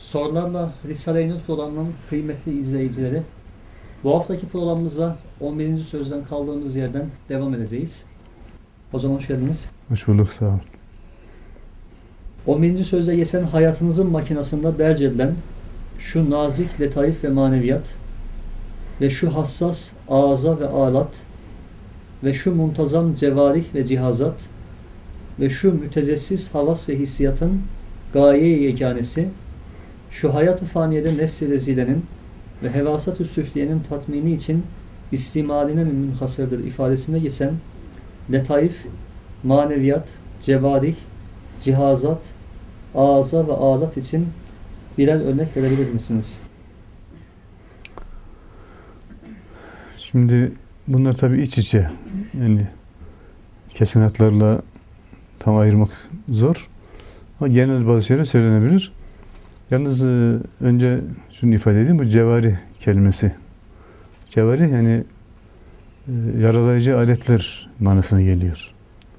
Sorularla Risale-i Nur programının kıymetli izleyicileri, bu haftaki programımıza 11. sözden kaldığımız yerden devam edeceğiz. Hocam hoş geldiniz. Hoş bulduk, sağ olun. 11. sözde geçen hayatınızın makinasında derc edilen şu nazik, letaif ve maneviyat ve şu hassas ağza ve alat ve şu muntazam cevarih ve cihazat ve şu mütecessiz havas ve hissiyatın gaye-i yeganesi, şu hayat-ı faniyede nefs-i rezilenin ve hevasat-ı süfliyenin tatmini için istimaline münhasırdır ifadesinde geçen letaif, maneviyat, cevarih, cihazat, ağza ve alat için birer örnek verebilir misiniz? Şimdi bunlar tabii iç içe. Yani kesin hatlarla tam ayırmak zor. Ama genel bazı şeyler söylenebilir. Yalnız önce şunu ifade edeyim. Bu cevarih kelimesi. Cevarih yani yaralayıcı aletler manasına geliyor.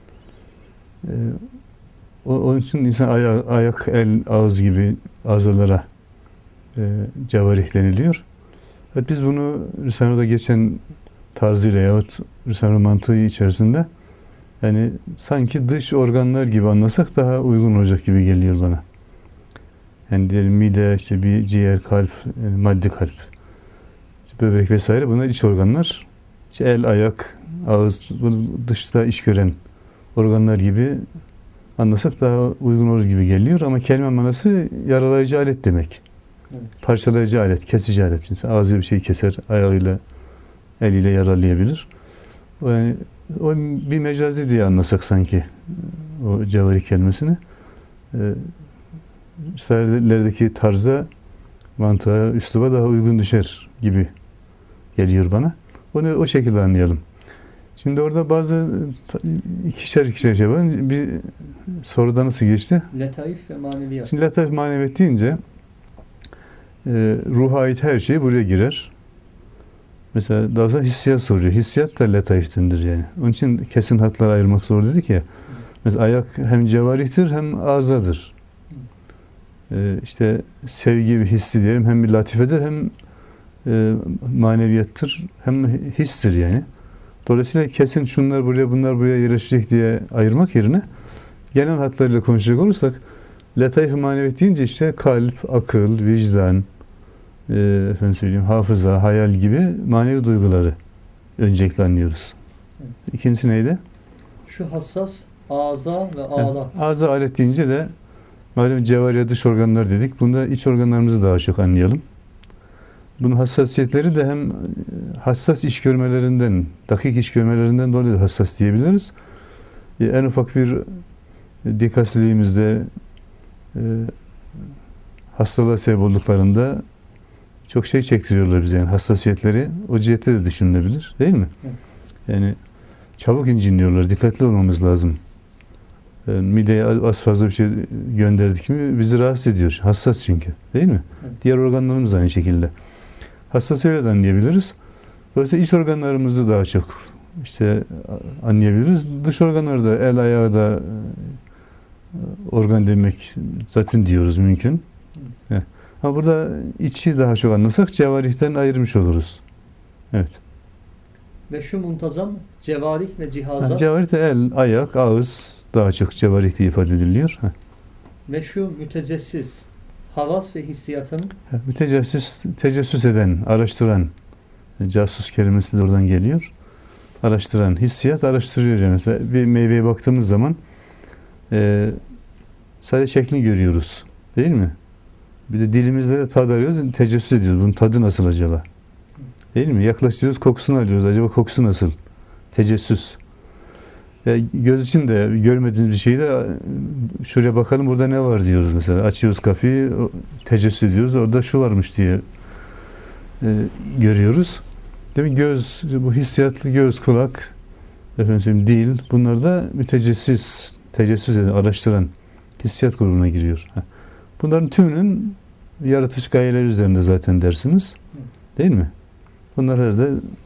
Onun için insan ayak, el, ağız gibi azalara cevarih deniliyor. Evet, biz bunu Risale'de geçen tarzıyla yahut Risale mantığı içerisinde yani sanki dış organlar gibi anlasak daha uygun olacak gibi geliyor bana. Yani diyelim mide, işte bir ciğer, kalp, yani maddi kalp, işte böbrek vesaire bunlar iç organlar. İşte el, ayak, ağız, bunu dışta iş gören organlar gibi anlasak daha uygun olur gibi geliyor. Ama kelime manası yaralayıcı alet demek. Evet. Parçalayıcı alet, kesici alet. İnsan ağzıyla bir şey keser, ayağıyla, eliyle yaralayabilir. Yani o bir mecazi diye anlasak sanki o cevarih kelimesini. Risalelerdeki tarza, mantığa, üsluba daha uygun düşer gibi geliyor bana. Onu o şekilde anlayalım. Şimdi orada bazı ikişer şey var. Bir soruda nasıl geçti? Letaif ve maneviyat. Şimdi letaif maneviyat deyince ruha ait her şey buraya girer. Mesela daha sonra hissiyat soruyor. Hissiyat da letaiftindir yani. Onun için kesin hatları ayırmak zor dedik ya. Mesela ayak hem cevarihtir hem azadır. İşte sevgi bir hissi diyelim. Hem bir latifedir hem maneviyattır hem histir yani. Dolayısıyla kesin şunlar buraya bunlar buraya yerleşecek diye ayırmak yerine genel hatlarıyla konuşacak olursak letaif-i maneviyat deyince işte kalp, akıl, vicdan, hafıza, hayal gibi manevi duyguları öncelikle anlıyoruz. Evet. İkincisi neydi? Şu hassas ağza ve alat. Evet, ağza alet deyince de madem cevariye dış organlar dedik, bunda iç organlarımızı daha çok anlayalım. Bunun hassasiyetleri de hem hassas iş görmelerinden, dakik iş görmelerinden dolayı da hassas diyebiliriz. En ufak bir dikkatsizliğimizde hastalığa sebep olduklarında çok şey çektiriyorlar bize yani hassasiyetleri o cihette de düşünülebilir değil mi? Evet. Yani çabuk incinliyorlar, dikkatli olmamız lazım. Mideye az fazla bir şey gönderdik mi bizi rahatsız ediyor. Hassas çünkü değil mi? Evet. Diğer organlarımız aynı şekilde. Hassas öyle de anlayabiliriz. Dolayısıyla iç organlarımızı daha çok işte anlayabiliriz. Dış organları da el ayağı da organ demek zaten diyoruz mümkün. Evet. Ama burada içi daha çok anlasak cevarihten ayırmış oluruz. Evet. Ve şu muntazam cevarih ve cihazat. Cevarih de el, ayak, ağız daha çok cevarih diye ifade ediliyor. Ve şu mütecessiz havas ve hissiyatın. Mütecessis, tecessüs eden, araştıran, casus kelimesi de oradan geliyor. Araştıran, hissiyat araştırıyor yani. Mesela bir meyveye baktığımız zaman sadece şeklini görüyoruz. Değil mi? Bir de dilimizde de tad arıyoruz, tecessüs ediyoruz. Bunun tadı nasıl acaba? Değil mi? Yaklaştırıyoruz, kokusunu alıyoruz. Acaba kokusu nasıl? Tecessüs. Göz için de görmediğimiz bir şeyi de şuraya bakalım burada ne var diyoruz mesela. Açıyoruz kapıyı, tecessüs ediyoruz. Orada şu varmış diye görüyoruz. Değil mi? Göz, bu hissiyatlı göz, kulak, dil bunlar da mütecessis, tecessüs eden, araştıran hissiyat grubuna giriyor. Bunların tümünün yaratış gayeleri üzerinde zaten dersimiz. Değil mi? Bunlar herhalde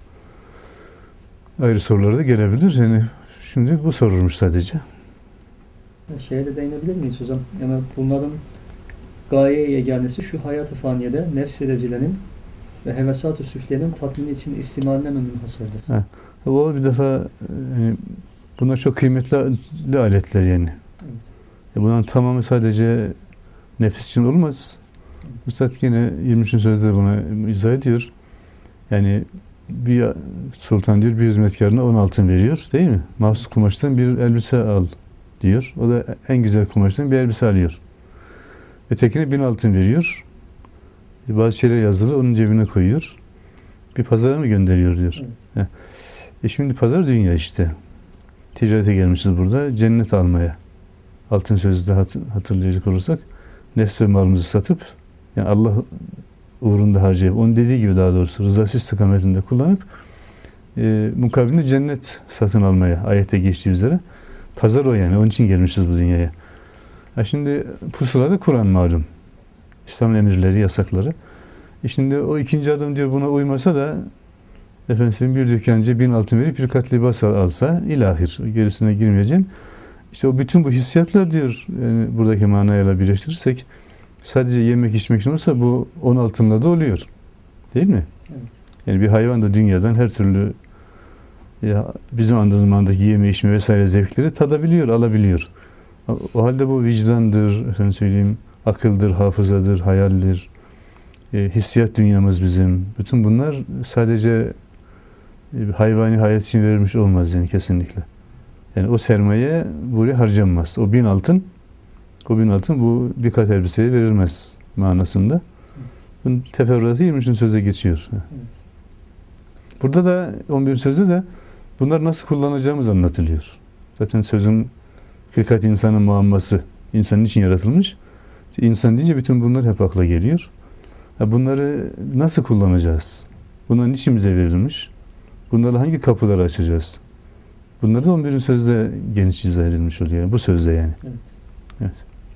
ayrı sorulara da gelebilir. Yani şimdi bu sorulmuş sadece. Şeye de değinebilir miyiz hocam? Yani bunların gaye yeganesi şu hayat-ı faniyede nefs-i rezilenin ve hevesat-ı süflenin tatmini için istimaline münhasırdır. O bir defa yani bunlar çok kıymetli aletler yani. Evet. Bunların tamamı sadece nefis için olmaz. Üstad yine 23. sözde buna izah ediyor. Yani bir sultan diyor bir hizmetkarına 10 altın veriyor değil mi? Mahsus kumaştan bir elbise al diyor. O da en güzel kumaştan bir elbise alıyor. Ötekine 1000 altın veriyor. Bazı şeyler yazılı onun cebine koyuyor. Bir pazara mı gönderiyor diyor. Evet. Şimdi pazar dünya işte. Ticarete gelmişiz burada. Cennet almaya. Altın sözü de hatırlayacak olursak nefs ve malımızı satıp yani Allah uğrunda harcayıp onun dediği gibi daha doğrusu rızası istikametinde kullanıp mukabilinde cennet satın almaya ayette geçtiği üzere. Pazar o yani. Onun için gelmişiz bu dünyaya. Şimdi pusulada Kur'an malum. İslam'ın emirleri, yasakları. Şimdi o ikinci adam diyor buna uymasa da efendim bir dükkancı 1000 altın verip bir kat libas alsa ilahir. Gerisine girmeyeceğim. İşte o bütün bu hissiyatlar diyor yani buradaki manayla birleştirirsek sadece yemek içmek için olsa bu 10 altınla da oluyor. Değil mi? Evet. Yani bir hayvan da dünyadan her türlü bizim andırılmandaki yeme içme vesaire zevkleri tadabiliyor, alabiliyor. O halde bu vicdandır, efendim söyleyeyim, akıldır, hafızadır, hayaldir, hissiyat dünyamız bizim. Bütün bunlar sadece hayvani hayat için verilmiş olmaz yani kesinlikle. Yani o sermaye buraya harcanmaz. O 1000 altın bu bir kat elbiseye verilmez manasında. Bunun teferruatı 23. söze geçiyor. Evet. Burada da 11. sözde de bunlar nasıl kullanacağımız anlatılıyor. Zaten sözün hilkat insanın muamması, insanın için yaratılmış. İnsan deyince bütün bunlar hep akla geliyor. Bunları nasıl kullanacağız? Bunların için bize verilmiş? Bunlarla hangi kapıları açacağız? Bunları da 11. sözde geniş izah edilmiş oluyor. Yani bu sözde yani. Evet. Evet.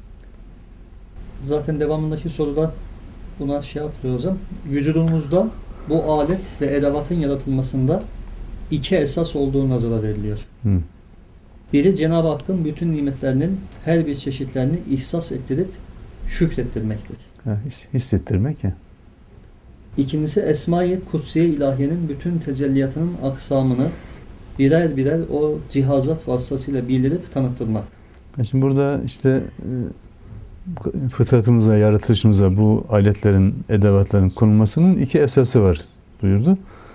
Zaten devamındaki soruda buna şey yapıyor hocam. Vücudumuzda bu alet ve edevatın yaratılmasında iki esas olduğu nazara veriliyor. Biri Cenab-ı Hakk'ın bütün nimetlerinin her bir çeşitlerini ihsas ettirip şükrettirmektir. Hissettirmek ya. İkincisi Esma-i Kutsiye ilahiyenin bütün tecelliyatının aksamını birer birer o cihazat vasıtasıyla bildirip tanıttırmak. Şimdi burada işte fıtratımıza, yaratılışımıza bu aletlerin, edevatların konulmasının iki esası var buyurdu.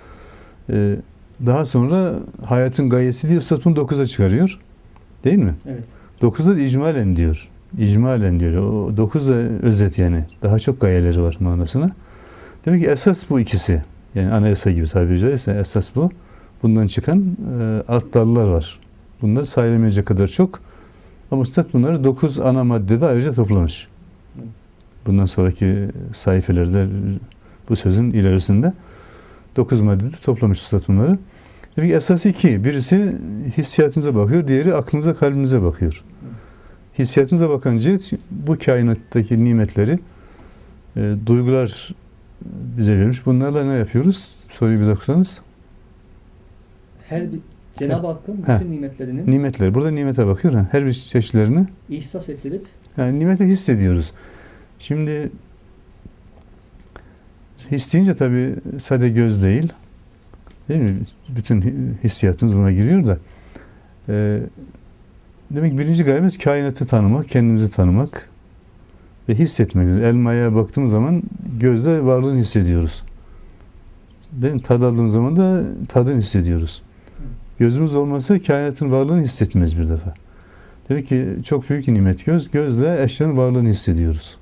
Daha sonra hayatın gayesi diye Üstad bunu 9'a çıkarıyor. Değil mi? Evet. 9'da da icmalen diyor. İcmalen diyor. O 9 da özet yani. Daha çok gayeleri var manasına. Demek ki esas bu ikisi. Yani anayasa gibi tabiri caizse esas bu. Bundan çıkan alt dallar var. Bunlar sayılamayacak kadar çok. Ama Üstad bunları 9 ana maddede ayrıca toplamış. Evet. Bundan sonraki sayfelerde bu sözün ilerisinde 9 maddede toplamış Üstad bunları. Demek ki esas iki. Birisi hissiyatınıza bakıyor, diğeri aklınıza, kalbinize bakıyor. Hissiyatınıza bakan cihet bu kainattaki nimetleri duygular bize vermiş. Bunlarla ne yapıyoruz? Soruyu bir okursanız. Her bir Cenab-ı Hakk'ın bütün nimetlerinin nimetler. Burada nimete bakıyor. Her bir çeşitlerini ihsas ettirip yani nimeti hissediyoruz. Şimdi his deyince tabii sadece göz değil. Değil mi? Bütün hissiyatımız buna giriyor da. Demek ki birinci gayemiz kainatı tanımak, kendimizi tanımak ve hissetmek. Elmaya baktığımız zaman gözle varlığını hissediyoruz. Değil mi? Tad aldığımız zaman da tadını hissediyoruz. Gözümüz olmasa kainatın varlığını hissetmez bir defa. Demek ki çok büyük nimet göz. Gözle eşyanın varlığını hissediyoruz.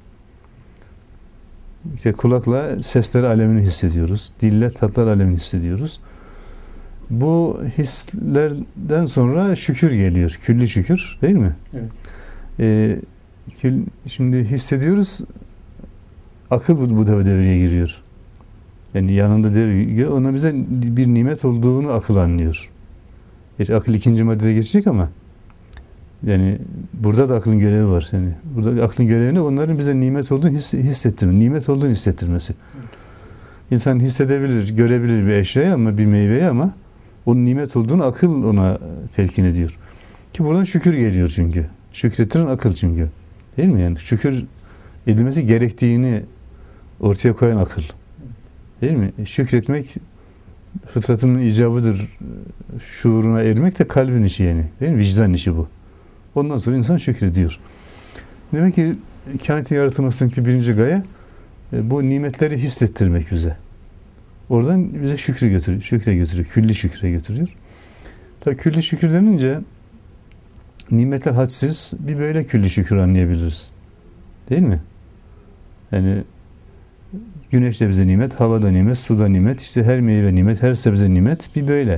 İşte kulakla sesler alemini hissediyoruz. Dille tatlar alemini hissediyoruz. Bu hislerden sonra şükür geliyor. Külli şükür değil mi? evet. Şimdi hissediyoruz. Akıl bu devreye giriyor. Yani yanında devreye giriyor. Ona bize bir nimet olduğunu akıl anlıyor. Akıl ikinci maddede geçecek ama yani burada da aklın görevi var. Yani burada aklın görevi ne? Onların bize nimet olduğunu hissettirmesi. Nimet olduğunu hissettirmesi. Evet. İnsan hissedebilir, görebilir bir eşyayı ama bir meyveyi ama onun nimet olduğunu akıl ona telkin ediyor. Ki buradan şükür geliyor çünkü. Şükrettiren akıl çünkü. Değil mi yani? Şükür edilmesi gerektiğini ortaya koyan akıl. Değil mi? Şükretmek fıtratının icabıdır. Şuuruna ermek de kalbin işi yani. Değil mi? Vicdan işi bu. Ondan sonra insan şükrediyor. Demek ki kainatın yaratılmasındaki birinci gaye bu nimetleri hissettirmek bize. Oradan bize şükre götürüyor. Külli şükre götürüyor. Tabii külli şükür denince nimetler hadsiz, bir böyle külli şükür anlayabiliriz. Değil mi? Yani güneş de bize nimet, hava da nimet, su da nimet, işte her meyve nimet, her sebze nimet, bir böyle.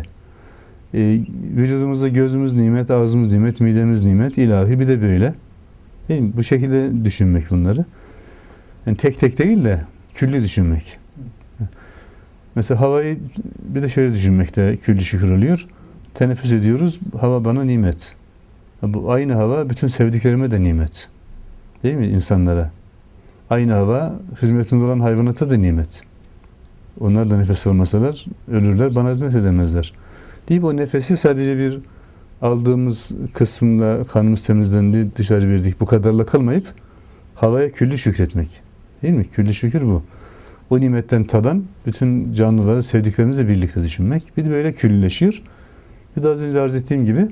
Vücudumuzda gözümüz nimet, ağzımız nimet, midemiz nimet, ilahi bir de böyle. Değil mi? Bu şekilde düşünmek bunları. Yani tek tek değil de külli düşünmek. Mesela havayı bir de şöyle düşünmekte külli şükür oluyor. Teneffüs ediyoruz, hava bana nimet. Bu aynı hava bütün sevdiklerime de nimet. Değil mi insanlara? Aynı hava hizmetinde olan hayvanata da nimet. Onlar da nefes almasalar ölürler, bana hizmet edemezler. Değil mi? O nefesi sadece bir aldığımız kısımla kanımız temizlendi, dışarı verdik. Bu kadarla kalmayıp havaya külli şükretmek. Değil mi? Külli şükür bu. O nimetten tadan bütün canlıları sevdiklerimizle birlikte düşünmek. Bir de böyle küllileşiyor. Bir de az önce arz ettiğim gibi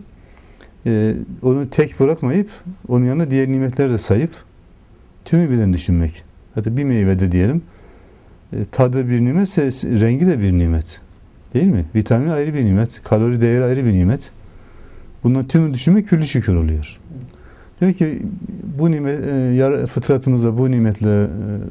onu tek bırakmayıp onun yanına diğer nimetleri de sayıp tümü birden düşünmek. Hatta bir meyvede diyelim tadı bir nimetse rengi de bir nimet. Değil mi? Vitamin ayrı bir nimet. Kalori değeri ayrı bir nimet. Bunların tümünü düşünmek külli şükür oluyor. Demek ki bu nimet, fıtratımıza bu nimetle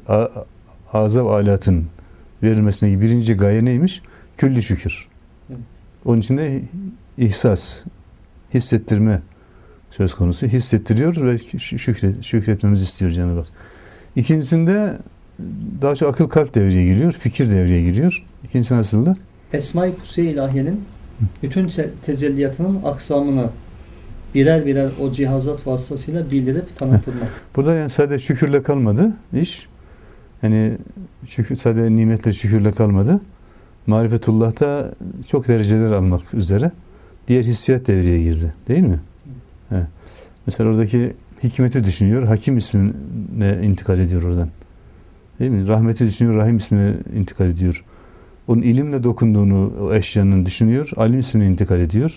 azab alatın verilmesindeki birinci gaye neymiş? Külli şükür. Onun için de ihsas, hissettirme söz konusu. Hissettiriyor ve şükretmemizi istiyor Cenab-ı Hak. İkincisinde daha çok akıl kalp devreye giriyor, fikir devreye giriyor. İkincisi nasıldı? Esma-i Kusiye ilahiyenin bütün tecelliyatının aksamını birer birer o cihazat vasıtasıyla bildirip tanıtılmak. Burada yani sadece şükürle kalmadı iş. Yani sadece nimetle şükürle kalmadı. Marifetullah'ta çok dereceler almak üzere diğer hissiyat devreye girdi. Değil mi? Evet. Mesela oradaki hikmeti düşünüyor. Hakim ismine intikal ediyor oradan. Değil mi? Rahmeti düşünüyor. Rahim ismine intikal ediyor. Onun ilimle dokunduğunu o eşyanın düşünüyor. Alim ismine intikal ediyor.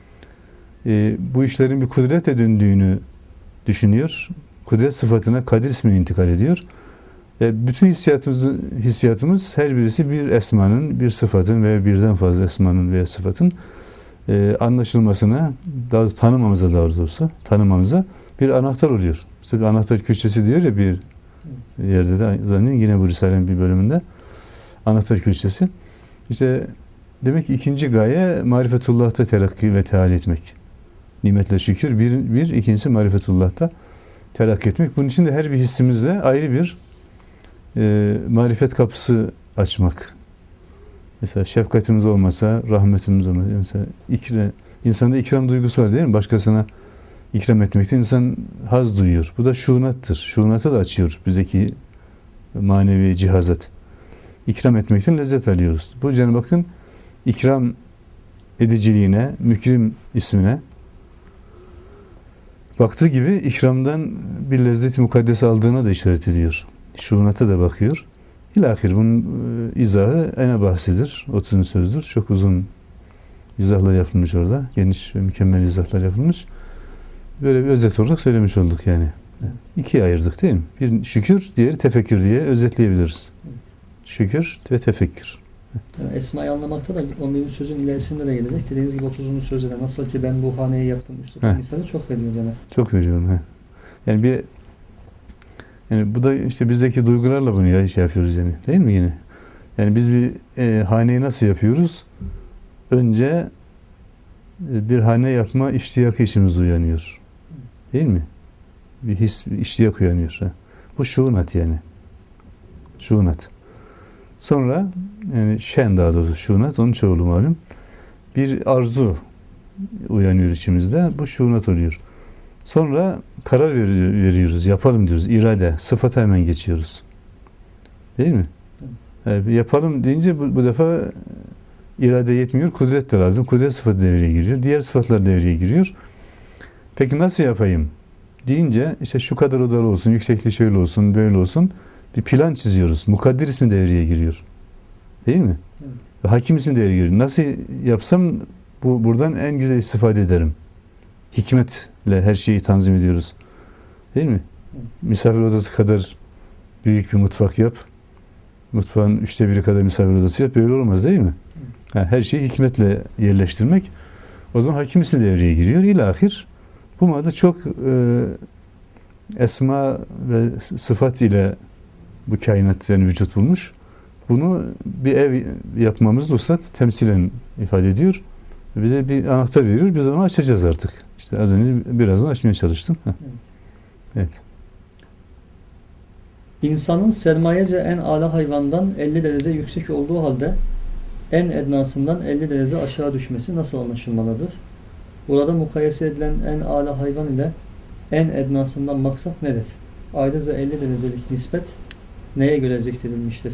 Bu işlerin bir kudrete döndüğünü düşünüyor. Kudret sıfatına Kadir ismine intikal ediyor. Bütün hissiyatımız her birisi bir esmanın, bir sıfatın veya birden fazla esmanın veya sıfatın anlaşılmasına, tanımamıza daha doğrusu, tanımamıza bir anahtar oluyor. İşte bir anahtar külçesi diyor ya bir yerde de zannediyorum yine bu Risale'nin bir bölümünde anahtar külçesi. İşte demek ki ikinci gaye marifetullah'ta terakki ve teali etmek. Nimetle şükür bir ikincisi marifetullah'ta terakki etmek. Bunun için de her bir hissimizle ayrı bir marifet kapısı açmak. Mesela şefkatimiz olmasa, rahmetimiz olmasa, mesela insanda ikram duygusu var değil mi? Başkasına ikram etmekte insan haz duyuyor. Bu da şuunattır. Şuunatı da açıyor bizdeki manevi cihazat. İkram etmekten lezzet alıyoruz. Bu Cenab-ı Hakk'ın ikram ediciliğine, mükrim ismine baktığı gibi ikramdan bir lezzet-i mukaddes aldığına da işaret ediyor. Şuunata da bakıyor. İlahir bunun izahı ene bahsidir. 30. sözdür. Çok uzun izahlar yapılmış orada. Geniş ve mükemmel izahlar yapılmış. Böyle bir özet olarak söylemiş olduk yani. İkiye ayırdık değil mi? Bir şükür, diğeri tefekkür diye özetleyebiliriz. Şükür ve tefekkür. Yani Esma'yı anlamakta da 11. sözün ilerisinde de gelecek. Dediğiniz gibi 30. sözde de nasıl ki ben bu haneyi yaptım. Üstü misali çok veriyor gene. Çok veriyorum. He. Yani bu da işte bizdeki duygularla bunu yapıyoruz yani. Değil mi yine? Yani biz bir haneyi nasıl yapıyoruz? Önce bir hane yapma iştiyakı içimizde uyanıyor. Değil mi? Bir his, bir iştiyak uyanıyor. Ha. Bu şuunat yani. Şuunat. Sonra yani daha doğrusu şuunat, onun çoğulu malum. Bir arzu uyanıyor içimizde. Bu şuunat oluyor. Sonra karar veriyoruz, yapalım diyoruz. İrade, sıfata hemen geçiyoruz. Değil mi? Evet. Yapalım deyince bu defa irade yetmiyor, kudret de lazım. Kudret sıfatı devreye giriyor. Diğer sıfatlar devreye giriyor. Peki nasıl yapayım deyince işte şu kadar odalı olsun, yüksekliği şöyle olsun, böyle olsun bir plan çiziyoruz. Mukaddir ismi devreye giriyor. Değil mi? Evet. Ve hakim ismi devreye giriyor. Nasıl yapsam buradan en güzel istifade ederim. Hikmetle her şeyi tanzim ediyoruz. Değil mi? Evet. Misafir odası kadar büyük bir mutfak yap. Mutfağın 1/3 kadar misafir odası yap. Böyle olmaz değil mi? Evet. Yani her şeyi hikmetle yerleştirmek. O zaman hakim ismi devreye giriyor. İlahir bu manada çok esma ve sıfat ile bu kainat yani vücut bulmuş. Bunu bir ev yapmamız ruhsat temsilen ifade ediyor. Bize bir anahtar veriyor. Biz onu açacağız artık. İşte az önce birazdan açmaya çalıştım. Evet. Evet. İnsanın sermayece en âlâ hayvandan 50 derece yüksek olduğu halde en ednasından 50 derece aşağı düşmesi nasıl anlaşılmalıdır? Burada mukayese edilen en âlâ hayvan ile en ednasından maksat nedir? Ayrıca 50 derecelik nispet neye göre zikredilmiştir?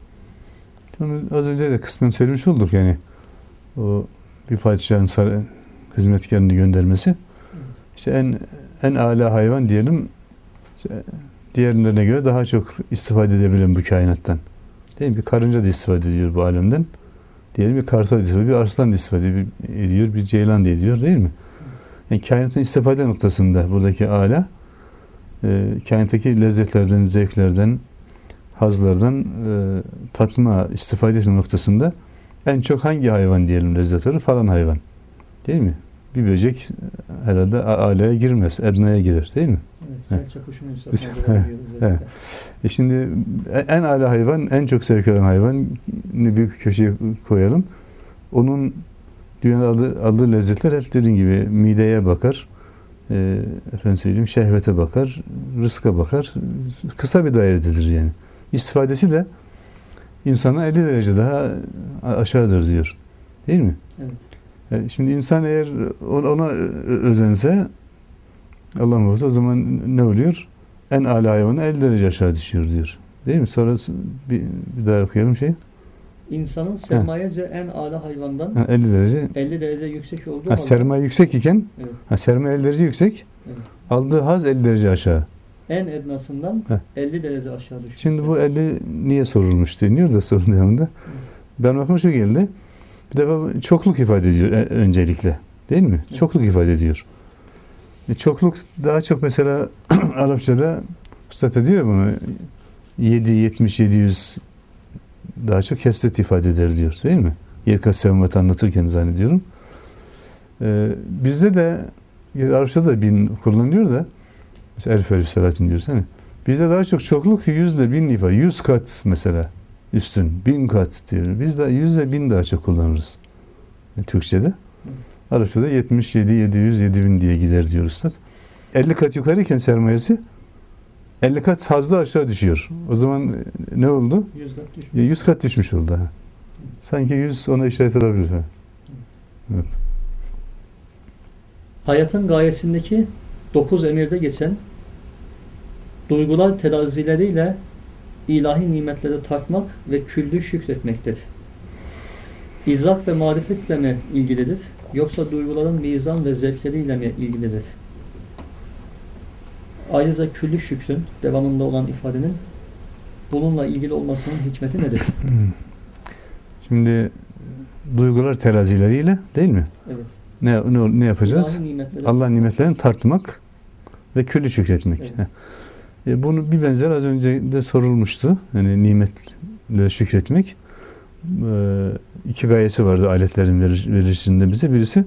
Az önce de kısmen söylemiş olduk yani. O bir padişahın hizmetkarını göndermesi. İşte en âlâ hayvan diyelim. İşte diğerlerine göre daha çok istifade edebilen bu kainattan. Değil mi? Bir karınca da istifade ediyor bu alemden. Diyelim bir kartal da istifade ediyor, bir arslan da istifade ediyor, bir ceylan da ediyor değil mi? Yani kainatın istifade noktasında buradaki âlâ kainattaki lezzetlerden, zevklerden, hazlardan tatma, istifade etme noktasında en çok hangi hayvan diyelim lezzet alır? Falan hayvan. Değil mi? Bir böcek herhalde âlâya girmez, ednaya girer değil mi? Evet, serçe kuşunu evet. Şimdi en âlâ hayvan, en çok zevk alan hayvan bir köşeye koyalım. Onun dünyada aldığı lezzetler hep dediğim gibi mideye bakar, efendim söyleyeyim şehvete bakar, rızka bakar. Kısa bir dairededir yani. İstifadesi de insana 50 derece daha aşağıdır diyor. Değil mi? Evet. Şimdi insan eğer ona özense Allah muhafaza o zaman ne oluyor? En âlâ hayvanı 50 derece aşağı düşüyor diyor. Değil mi? Sonra bir daha okuyalım şeyi. İnsanın sermayece en âlâ hayvandan 50 derece 50 derece yüksek olduğu halde sermaye yüksek iken evet. Sermaye 50 derece yüksek, Evet. aldığı haz 50 derece aşağı. En ednasından 50 derece aşağı düşmesi. Şimdi bu 50 niye sorulmuş deniyor da sorun devamında. Ben bakma şu geldi. Bir defa çokluk ifade ediyor öncelikle. Değil mi? Evet. Çokluk ifade ediyor. Çokluk daha çok mesela Arapçada üstad ediyor bunu. 7, 70, 700 daha çok kesret ifade eder diyor. Değil mi? Yerkas sevmet anlatırken zannediyorum. Bizde de Arapçada da 1000 kullanılıyor da mesela elif elif salatin diyoruz. Hani. Bizde daha çok çokluk 100 ile 1000 ifade. 100 kat mesela üstün. 1000 kat diyor. Biz de 100 ile 1000 daha çok kullanırız. Türkçe'de. Arapçada 77, 700, 7000 diye gider diyor üstad. 50 kat yukarıyken sermayesi 50 kat fazla aşağı düşüyor. O zaman ne oldu? 100 kat düşmüş. 100 kat düşmüş oldu. Sanki 100 ona işaret edebilir. Evet. Hayatın gayesindeki 9 emirde geçen duygular terazileriyle ilahi nimetleri tartmak ve küllü şükretmektir. İdrak ve marifetle mi ilgilidir? Yoksa duyguların mizan ve zevkleriyle mi ilgilidir? Ayrıca küllü şükrün devamında olan ifadenin bununla ilgili olmasının hikmeti nedir? Şimdi duygular terazileriyle değil mi? Evet. Ne yapacağız? Allah nimetlerini tartmak ve küllü şükretmek. Evet. Bunu bir benzer az önce de sorulmuştu. Yani nimetle şükretmek. 2 gayesi vardı aletlerin verilişinde bize. Birisi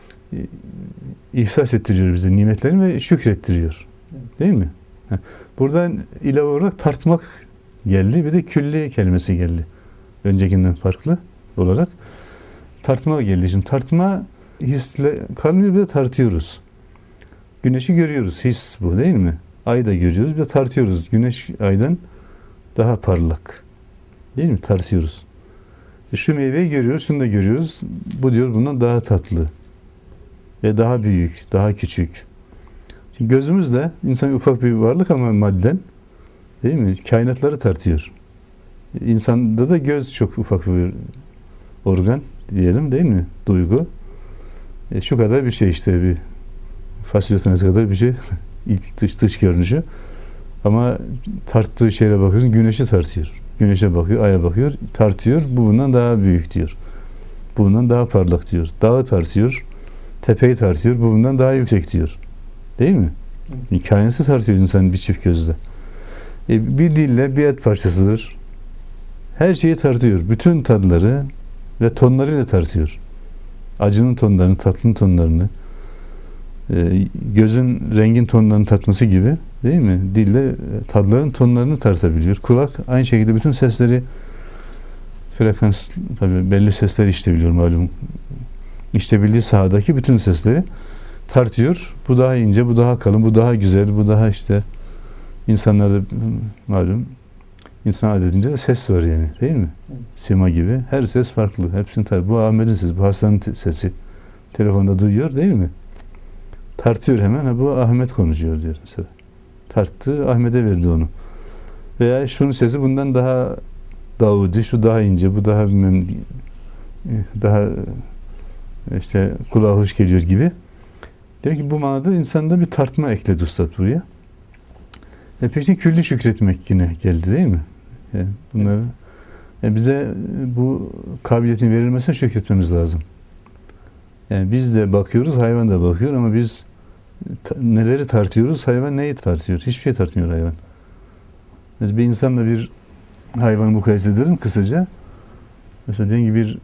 ihsas ettiriyor bize nimetlerini ve şükrettiriyor. Evet. Değil mi? Buradan ilave olarak tartmak geldi. Bir de külli kelimesi geldi. Öncekinden farklı olarak. Tartma geldi. Şimdi tartma hisle kalmıyor, bir de tartıyoruz. Güneşi görüyoruz. His bu değil mi? Ayı da görüyoruz. Bir de tartıyoruz. Güneş aydan daha parlak. Değil mi? Tartıyoruz. Şu meyveyi görüyoruz. Şunu da görüyoruz. Bu diyor bundan daha tatlı. Ve daha büyük. Daha küçük. Şimdi gözümüz de insan ufak bir varlık ama madden. Değil mi? Kainatları tartıyor. İnsanda da göz çok ufak bir organ diyelim değil mi? Duygu. Şu kadar bir şey işte bir fasulye tanesi kadar bir şey. İlk dış görünüşü. Ama tarttığı şeye bakıyorsun, güneşi tartıyor. Güneşe bakıyor, aya bakıyor, tartıyor. Bu bundan daha büyük diyor. Bu bundan daha parlak diyor. Dağı tartıyor, tepeyi tartıyor. Bu bundan daha yüksek diyor. Değil mi? Evet. Kainatı tartıyor insan bir çift gözle. Bir dille bir et parçasıdır. Her şeyi tartıyor. Bütün tadları ve tonlarıyla tartıyor. Acının tonlarını, tatlının tonlarını, gözün rengin tonlarını tartması gibi, değil mi? Dille tadların tonlarını tartabiliyor. Kulak aynı şekilde bütün sesleri, frekans, tabii belli sesleri işitebiliyor malum. İşitebildiği sahadaki bütün sesleri tartıyor. Bu daha ince, bu daha kalın, bu daha güzel, bu daha işte insanlarda malum insan adedince ses var yani, değil mi? Evet. Sima gibi. Her ses farklı. Hepsini tartıyor. Bu Ahmet'in sesi, bu Hasan'ın sesi. Telefonda duyuyor, değil mi? Tartıyor hemen. Ha, bu Ahmet konuşuyor diyor mesela. Tarttı, Ahmet'e verdi onu. Veya şunun sesi bundan daha Davudi, şu daha ince, bu daha bilmem, daha işte kulağa hoş geliyor gibi. Diyor ki bu manada insanda bir tartma ekledi Üstad buraya. Peki külli şükretmek yine geldi, değil mi? Yani bunları bize bu kabiliyetin verilmesine şükretmemiz lazım. Yani biz de bakıyoruz, hayvan da bakıyor ama biz neleri tartıyoruz, hayvan neyi tartıyor? Hiçbir şey tartmıyor hayvan. Mesela bir insanla bir hayvanı mukayese ederim kısaca. Mesela diyelim ki bir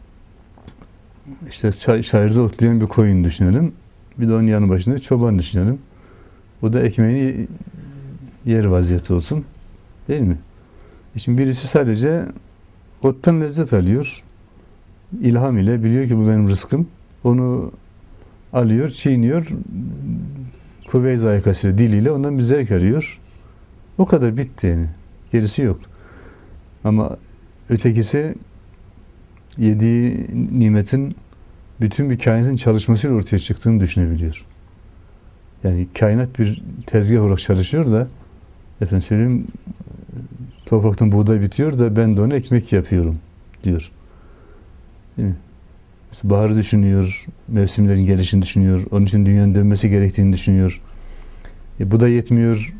işte şairde otlayan bir koyun düşünelim. Bir de onun yanı başında bir çoban düşünelim. O da ekmeğini yer vaziyeti olsun. Değil mi? Şimdi birisi sadece ottan lezzet alıyor. İlham ile biliyor ki bu benim rızkım. Onu alıyor, çiğniyor. Kuvve-i zayikasıyla, diliyle ondan bir zevk arıyor. O kadar bitti yani. Gerisi yok. Ama ötekisi yediği nimetin bütün bir kainatın çalışmasıyla ortaya çıktığını düşünebiliyor. Yani kainat bir tezgah olarak çalışıyor da efendim söyleyeyim topraktan buğday bitiyor da ben de onu ekmek yapıyorum diyor. Değil mi? Mesela baharı düşünüyor, mevsimlerin gelişini düşünüyor, onun için dünyanın dönmesi gerektiğini düşünüyor. Bu da yetmiyor.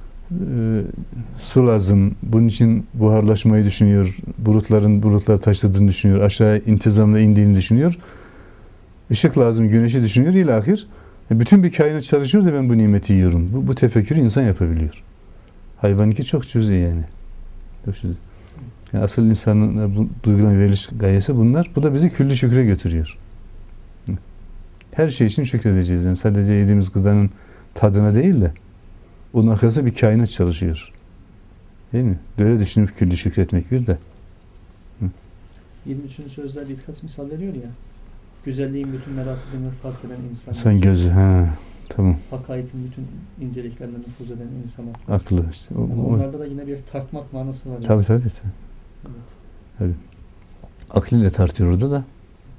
Su lazım. Bunun için buharlaşmayı düşünüyor. Bulutlar taşladığını düşünüyor. Aşağı intizamla indiğini düşünüyor. Işık lazım. Güneşi düşünüyor. İlahir. Bütün bir kainat çalışıyor da ben bu nimeti yiyorum. Bu tefekkürü insan yapabiliyor. Hayvanınki çok cüz'i yani. Çok cüz'i. Yani asıl insanın bu duyguların veriliş gayesi bunlar. Bu da bizi külli şükre götürüyor. Her şey için şükredeceğiz. Yani sadece yediğimiz gıdanın tadına değil de onun arkasında bir kainat çalışıyor. Değil mi? Böyle düşünüp külli şükretmek bir de. 23. sözler birkaç misal veriyor ya. Güzelliğin bütün meratibini fark eden insan. Sen gözü, tamam. Hakaikin bütün inceliklerine nüfuz eden insana. Aklı işte. Onlarda da yine bir tartmak manası var. Tabii. Evet. Tabii. Aklıyla tartıyor orada da.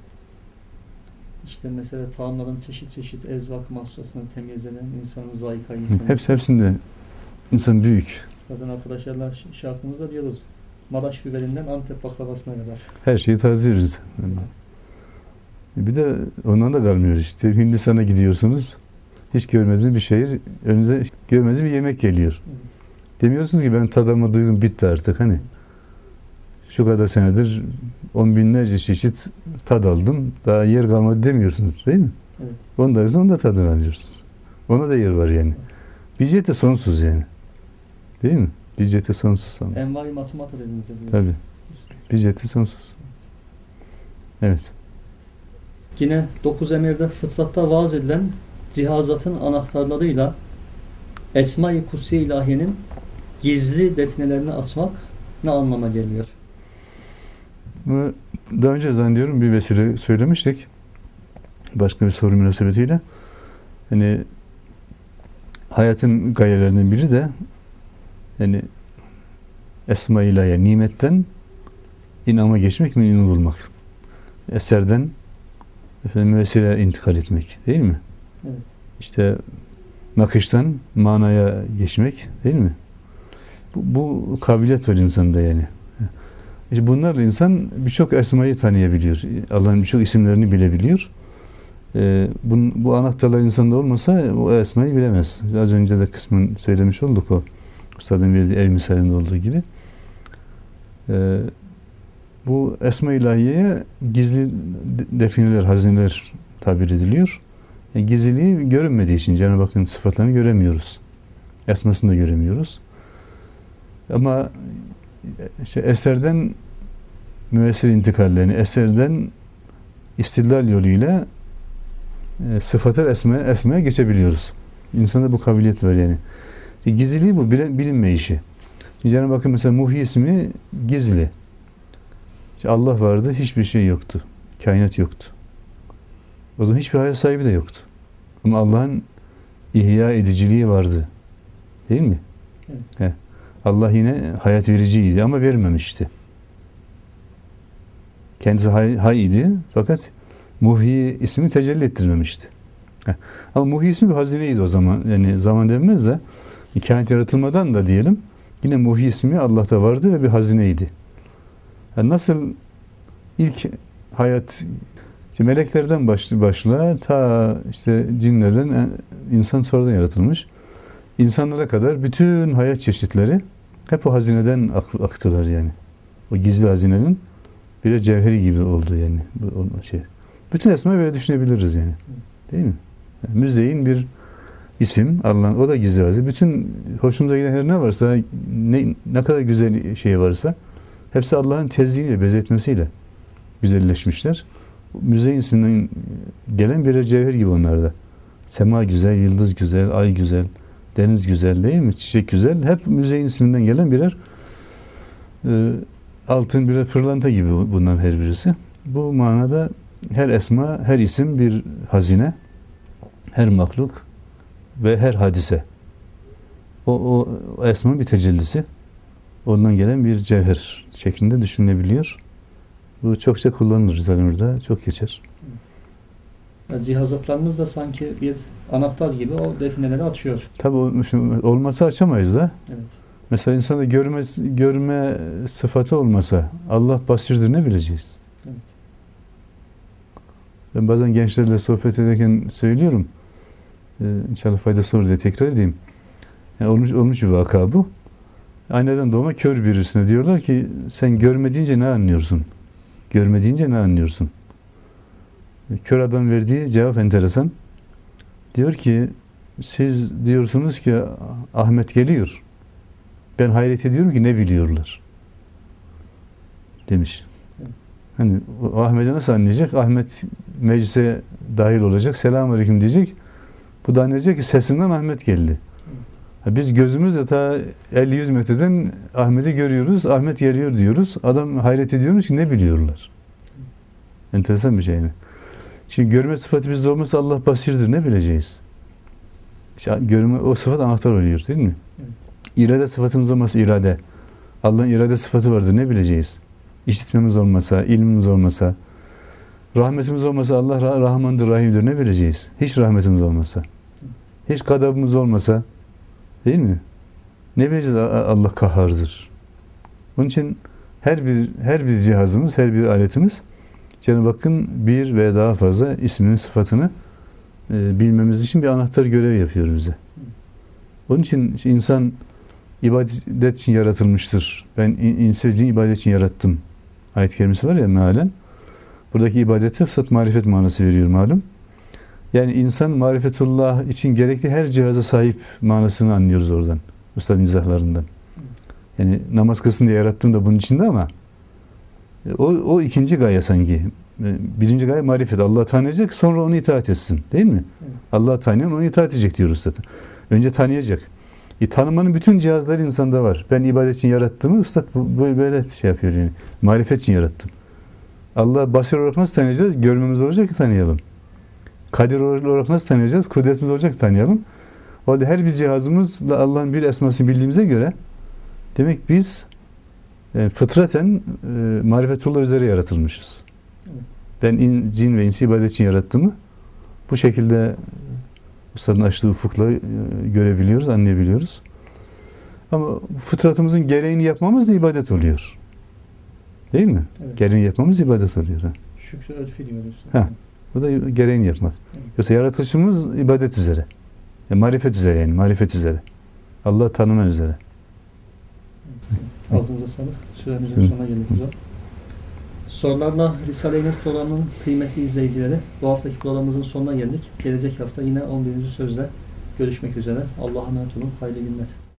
İşte mesela taamların çeşit çeşit ezvak mahsusasını temyiz eden insanın zayika insanı. Hepsinde insan büyük. Bazen arkadaşlarla şey yaptığımızda diyoruz. Maraş biberinden Antep baklavasına kadar. Her şeyi tartıyoruz insan. Bir de ondan da kalmıyor işte. Hindistan'a gidiyorsunuz. Hiç görmediğiniz bir şehir, önünüze görmediğiniz bir yemek geliyor. Evet. Demiyorsunuz ki ben tadamadığım bitti artık hani. Şu kadar senedir 10 binlerce çeşit tad aldım. Daha yer kalmadı demiyorsunuz değil mi? Evet. Onu da tadını alıyorsunuz. Ona da yer var yani. Bicete sonsuz yani. Değil mi? Bicete sonsuz. Envai matumata dediğiniz gibi. Tabii. Bicete sonsuz. Evet. Yine 9 emirde fıtratta vaaz edilen cihazatın anahtarlarıyla Esma-i Kutsiye İlahiye'nin gizli defnelerini açmak ne anlama geliyor? Daha önce zannediyorum bir vesile söylemiştik. Başka bir soru münasebetiyle. Hani hayatın gayelerinden biri de yani Esma-i İlahiye, nimetten inama geçmek, minini bulmak. Eserden müessire intikal etmek. Değil mi? Evet. İşte nakıştan manaya geçmek. Değil mi? Bu kabiliyet var insanda yani. İşte bunlarla insan birçok esmayı tanıyabiliyor. Allah'ın birçok isimlerini bilebiliyor. Bu anahtarlar insanda olmasa o esmayı bilemez. Az önce de kısmen söylemiş olduk o. Üstadın verdiği ev misalinde olduğu gibi. Bu esma-i ilahiyeye gizli defineler, hazineler tabir ediliyor. Gizliliği görünmediği için Cenab-ı Hakk'ın sıfatlarını göremiyoruz. Esmasını da göremiyoruz. Ama işte eserden müessir intikallerini, eserden istidlal yoluyla sıfata ve esmaya geçebiliyoruz. İnsanda bu kabiliyet var yani. Gizliliği bu, bilinme işi. Cenab-ı Hakk'ın mesela Muhyi ismi gizli. Allah vardı, hiçbir şey yoktu. Kainat yoktu. O zaman hiçbir hayat sahibi de yoktu. Ama Allah'ın ihya ediciliği vardı. Değil mi? Evet. Allah yine hayat vericiydi ama vermemişti. Kendisi hay idi fakat Muhyi ismi tecelli ettirmemişti. Ama Muhyi ismi bir hazineydi o zaman. Yani zaman denmez de kainat yaratılmadan da diyelim yine Muhyi ismi Allah'ta vardı ve bir hazineydi. Yani nasıl ilk hayat işte meleklerden başla ta işte cinlerden insan sonradan yaratılmış. İnsanlara kadar bütün hayat çeşitleri hep o hazineden aktılar yani. O gizli hazinenin birer cevheri gibi oldu yani. Bu şey. Bütün esma böyle düşünebiliriz yani. Değil mi? Yani müzeyyin bir isim Allah'ın, o da gizli hazine. Bütün hoşumuza giden her ne varsa, ne kadar güzel şey varsa hepsi Allah'ın tezyiniyle, bezetmesiyle güzelleşmişler. Müzeyyin isminden gelen birer cevher gibi onlarda. Sema güzel, yıldız güzel, ay güzel, deniz güzel değil mi? Çiçek güzel. Hep müzeyyin isminden gelen birer altın, birer pırlanta gibi bunların her birisi. Bu manada her esma, her isim bir hazine, her mahluk ve her hadise. O esmanın bir tecellisi. Ondan gelen bir cevher şeklinde düşünülebiliyor. Bu çokça kullanılır Risale-i çok geçer. Yani cihazatlarımız da sanki bir anahtar gibi o defineleri açıyor. Tabii olmasa açamayız da. Evet. Mesela insanda görme sıfatı olmasa Allah basirdir ne bileceğiz? Evet. Ben bazen gençlerle sohbet ederken söylüyorum. İnşallah faydası olur diye tekrar edeyim. Yani olmuş bir vaka bu. Aniden doğma kör birisine diyorlar ki sen görmediğince ne anlıyorsun? Görmediğince ne anlıyorsun? Kör adam verdiği cevap enteresan. Diyor ki siz diyorsunuz ki Ahmet geliyor. Ben hayret ediyorum ki ne biliyorlar? Demiş. Evet. Hani Ahmet'i nasıl anlayacak? Ahmet meclise dahil olacak. Selamünaleyküm diyecek. Bu da anlayacak ki sesinden Ahmet geldi. Evet. Biz gözümüzle ta 50-100 metreden Ahmet'i görüyoruz. Ahmet geliyor diyoruz. Adam hayret ediyormuş ki ne biliyorlar? Evet. Enteresan bir şey yani. Şimdi görme sıfatı bizde olmasa Allah basirdir ne bileceğiz? İşte görme, o sıfat anahtar oluyor değil mi? Evet. İrade sıfatımız olmasa irade. Allah'ın irade sıfatı vardır ne bileceğiz? İşitmemiz olmasa, ilmimiz olmasa, rahmetimiz olmasa Allah Rahmandır, Rahim'dir ne bileceğiz? Hiç rahmetimiz olmasa. Hiç gadabımız olmasa değil mi? Ne bileceğiz Allah kahhardır. Onun için her bir cihazımız, her bir aletimiz Cenab-ı Hakk'ın bir veya daha fazla isminin sıfatını bilmemiz için bir anahtar görev yapıyor bize. Onun için insan ibadet için yaratılmıştır. Ben insan ibadet için yarattım. Ayet-i kerimesi var ya mealen. Buradaki ibadete fırsat marifet manası veriyor malum. Yani insan marifetullah için gerekli her cihaza sahip manasını anlıyoruz oradan. Üstadın izahlarından. Yani namaz kılsın diye yarattım da bunun içinde ama o ikinci gaye sanki. Birinci gaye marifet. Allah'ı tanıyacak sonra onu itaat etsin. Değil mi? Evet. Allah'ı tanıyan onu itaat edecek diyoruz zaten. Önce tanıyacak. Tanımanın bütün cihazları insanda var. Ben ibadet için yarattığımı Üstad böyle şey yapıyor yani. Marifet için yarattım. Allah basir olarak nasıl tanıyacağız? Görmemiz olacak ki tanıyalım. Kadir olarak nasıl tanıyacağız? Kudretimiz olacak ki tanıyalım. O halde her bir cihazımızla Allah'ın bir esmasını bildiğimize göre demek biz fıtraten marifetullah üzere yaratılmışız. Evet. Ben cin ve insi ibadet için yarattığımı bu şekilde Üstadın açtığı ufukla görebiliyoruz, anlayabiliyoruz. Ama fıtratımızın gereğini yapmamız da ibadet oluyor. Değil mi? Evet. Gereğini yapmamız ibadet oluyor. Ha. Şükrü örfi diyoruz. O da gereğini yapmak. Yoksa yaratılışımız ibadet üzere. Marifet üzere yani. Marifet üzere. Allah tanıma üzere. Ağzınıza sağlık. Süremizin sonuna geldik hocam. Sorularla Risale-i Nur programının kıymetli izleyicileri, bu haftaki programımızın sonuna geldik. Gelecek hafta yine 11. sözle görüşmek üzere. Allah'a emanet olun. Hayırlı günler.